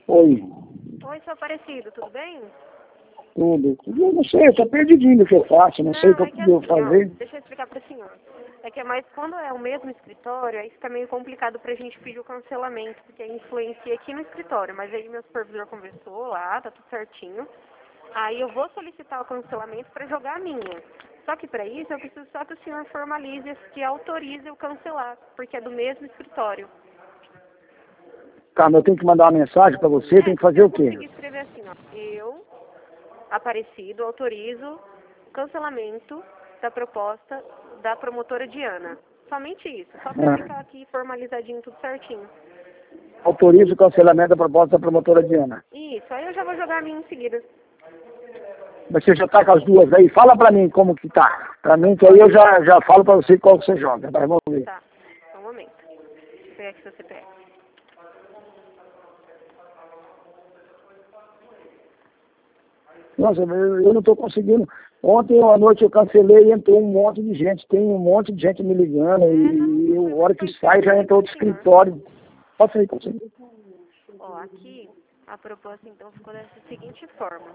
Oi, Oi, seu Aparecido, tudo bem? tudo. Eu não sei, eu tô perdidinho do que eu faço, não sei o que eu É que devo assim, fazer. ó, deixa eu explicar para o senhor. É que é mais quando é o mesmo escritório, aí fica meio complicado pra gente pedir o cancelamento, porque aí influencia aqui no escritório. Mas aí meu supervisor conversou lá, tá tudo certinho. Aí eu vou solicitar o cancelamento para jogar a minha. Só que para isso eu preciso só que o senhor formalize, que autorize eu cancelar, porque é do mesmo escritório. Tá, mas eu tenho que mandar uma mensagem pra você, tem que Se fazer eu o quê? conseguir escrever assim, ó, eu, Aparecido, autorizo o cancelamento da proposta da promotora Diana. Somente isso, só para Ah, ficar aqui formalizadinho tudo certinho. autorizo o cancelamento da proposta da promotora Diana. Isso, aí eu já vou jogar a minha em seguida. Mas você já tá com as duas aí? Fala pra mim como que tá. Pra mim, que aí eu já falo pra você qual que você joga. Mas vamos ver. Tá, só um momento. Deixa eu pegar aqui seu CPF. Nossa, eu não tô conseguindo. Ontem à noite eu cancelei e entrou um monte de gente. Tem um monte de gente me ligando. E a hora que sai já entrou outro escritório. Pode sair, pode sair. Ó, aqui a proposta então ficou dessa seguinte forma.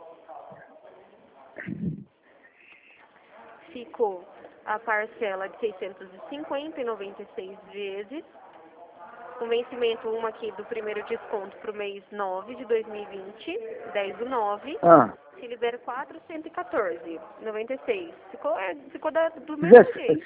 Ficou a parcela de 650 e 96 vezes, com vencimento uma aqui do primeiro desconto para o mês 9 de 2020, 10 do 9, Ah, se libera 414,96. Ficou do mesmo jeito.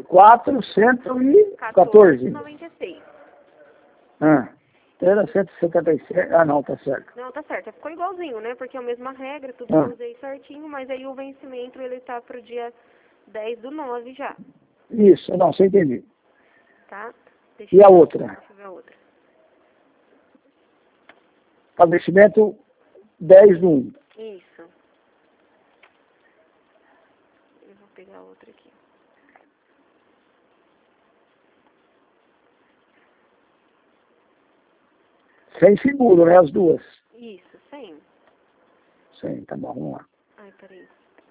414. 14,96. Ah, era 177. Ah, não, tá certo. Não, tá certo. Ficou igualzinho, né? Porque é a mesma regra, tudo que eu Ah, usei certinho, mas aí o vencimento ele tá pro dia 10 do 9 já, isso, não, você entendeu. tá? E a outra? Deixa eu ver a outra. Falecimento 10 do 1. Isso. Eu vou pegar a outra aqui. Sem seguro, né? As duas. Isso, 100. Sim, tá bom, vamos lá. Ai, peraí.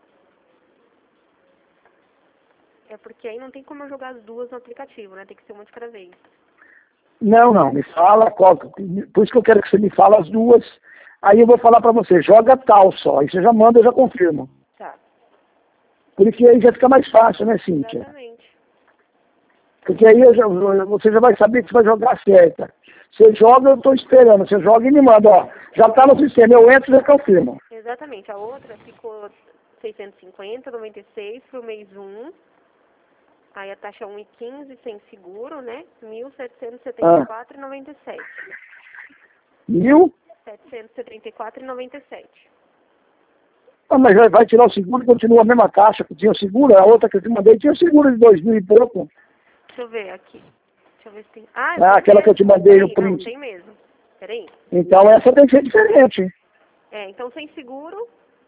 É porque aí não tem como eu jogar as duas no aplicativo, né? Tem que ser uma de cada vez. Não, me fala qual. Por isso que eu quero que você me fale as duas. Aí eu vou falar pra você, joga tal só. Aí você já manda, eu já confirmo. Tá. Porque aí já fica mais fácil, né, Cíntia? Exatamente. Porque aí você já vai saber que você vai jogar certa. Você joga, eu estou esperando. Você joga e me manda, ó. Já está no sistema, eu entro e já confirmo. Exatamente. A outra ficou 650, 96 pro mês 1. Aí a taxa 1,15 sem seguro, né? 1.774,97. 1.000? 774,97. Ah, mas vai tirar o seguro e continua a mesma taxa que tinha o seguro. A outra que eu te mandei tinha o seguro de 2.000 e pouco. Deixa eu ver aqui. Deixa eu ver se tem. Ah, Ah, tem aquela que eu te mesmo. mandei no Peraí, não, print. tem mesmo. Peraí. Então essa tem que ser diferente. É, então sem seguro.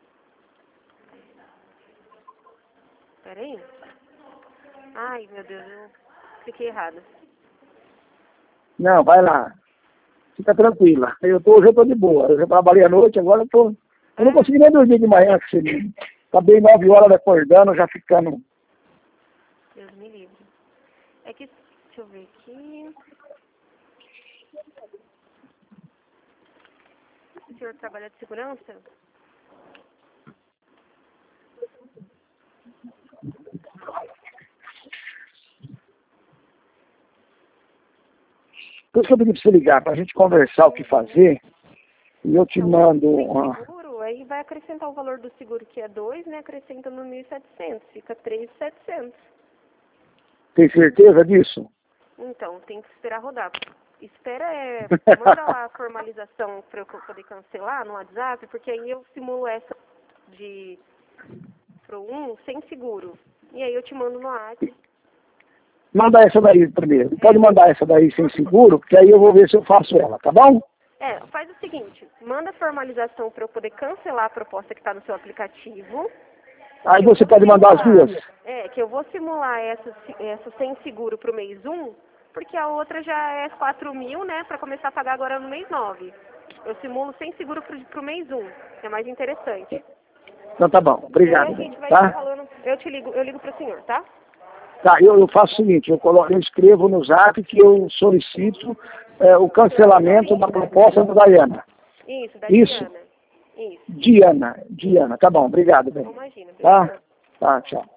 Peraí. Ai, meu Deus, eu cliquei errado. Não, vai lá. Fica tranquila. Hoje eu tô de boa. Eu já trabalhei à noite, agora eu não consegui nem dormir de manhã. Acabei 9 horas acordando, já ficando. Deus me livre. É que, deixa eu ver aqui. O senhor trabalha de segurança? Por isso que eu pedi pra você ligar, pra gente conversar o que fazer. E eu te Então, mando sem uma. seguro, aí vai acrescentar o valor do seguro que é 2, né? Acrescenta no 1.700, fica 3.700. Tem certeza disso? Então, tem que esperar rodar. Espera, manda lá a formalização para eu poder cancelar no WhatsApp, porque aí eu simulo essa de pro 1 sem seguro. E aí eu te mando no WhatsApp. Manda essa daí primeiro. Pode mandar essa daí sem seguro, porque aí eu vou ver se eu faço ela, tá bom? Faz o seguinte, manda a formalização para eu poder cancelar a proposta que está no seu aplicativo. Aí você pode mandar as duas. Que eu vou simular essa sem seguro pro mês 1, porque a outra já é 4.000, né, para começar a pagar agora no mês 9. Eu simulo sem seguro pro mês 1, que é mais interessante. Então tá bom, E aí obrigado. a gente vai Tá? falando, eu ligo pro senhor, tá? Tá, eu faço o seguinte, eu escrevo no zap que eu solicito o cancelamento da proposta da Dayana. Isso, da Isso. Diana. Isso. Diana, tá bom, obrigado, bem. Imagina. Tá? Tá, tchau.